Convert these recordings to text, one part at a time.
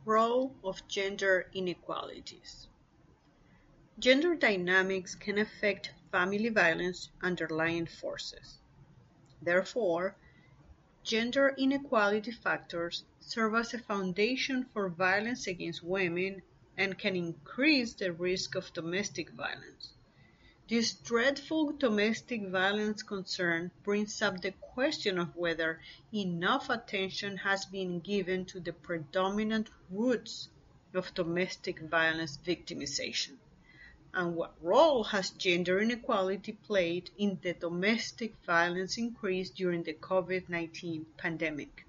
Role of gender inequalities. Gender dynamics can affect family violence underlying forces. Therefore, gender inequality factors serve as a foundation for violence against women and can increase the risk of domestic violence. This dreadful domestic violence concern brings up the question of whether enough attention has been given to the predominant roots of domestic violence victimization, and what role has gender inequality played in the domestic violence increase during the COVID-19 pandemic.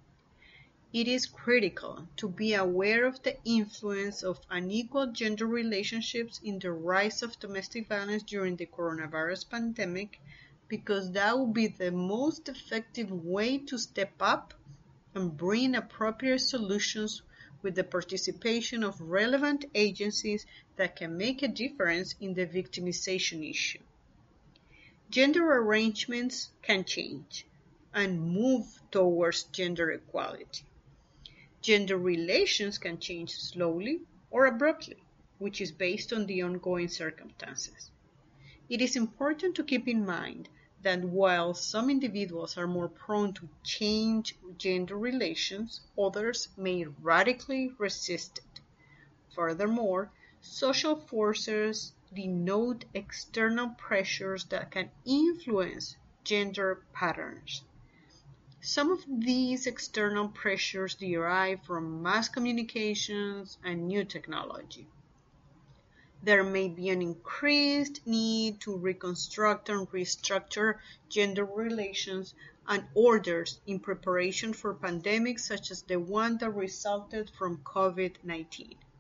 It is critical to be aware of the influence of unequal gender relationships in the rise of domestic violence during the coronavirus pandemic, because that will be the most effective way to step up and bring appropriate solutions with the participation of relevant agencies that can make a difference in the victimization issue. Gender arrangements can change and move towards gender equality. Gender relations can change slowly or abruptly, which is based on the ongoing circumstances. It is important to keep in mind that while some individuals are more prone to change gender relations, others may radically resist it. Furthermore, social forces denote external pressures that can influence gender patterns. Some of these external pressures derive from mass communications and new technology. There may be an increased need to reconstruct and restructure gender relations and orders in preparation for pandemics such as the one that resulted from COVID-19.